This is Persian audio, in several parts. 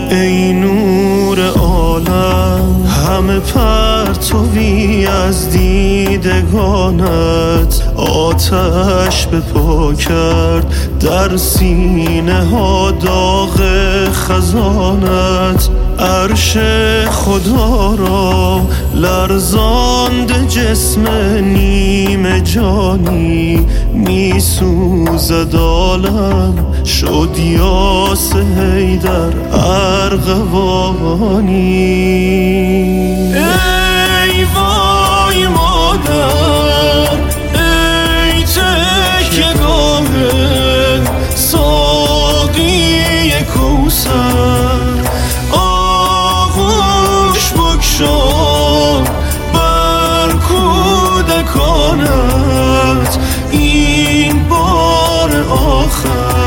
ای نور عالم، همه پرتوی از دیدگانت آتش به پا کرد در سینه ها داغ خزانت. عرش خدا را لرزاند جسم نیمه جانی، می سوزد عالم شد یاس حیدر ارغوانی. ای وای مادر، ای تکیه گاه ساقی کوثر، آغوش بگشا بر کودکانت این بار آخر.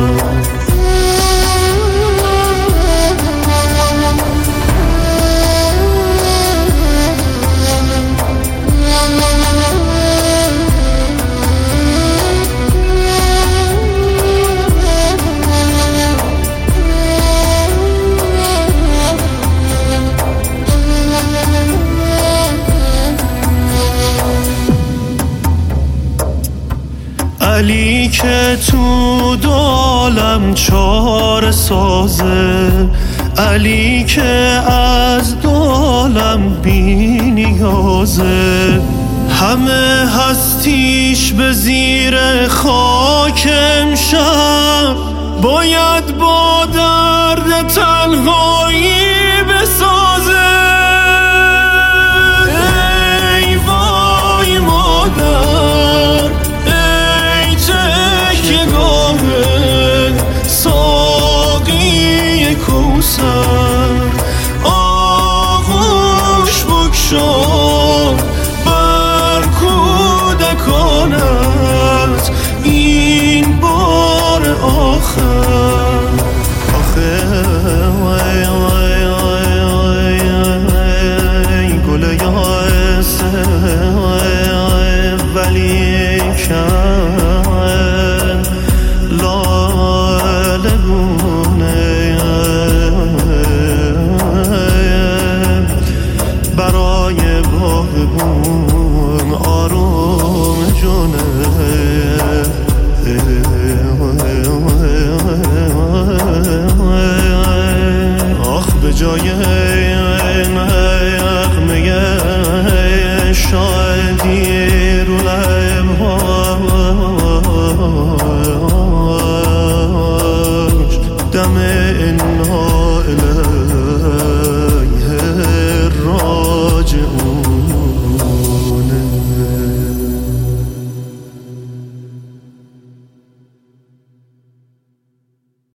علی که تو دو عالم چاره سازه، علی که از دو عالم بی نیازه، همه هستیش به زیر خاک امشب باید با درد تنهایی بسازه. ای وای مادر، ساقی کوثر، آغوش بگشا بر کودکانت این بار آخر. آخه وای وای وای وای گل یاسه ولی کن لاله گونه برای باغبون آروم جونه. آخ به جای نغمه شادی رو لبهاش دم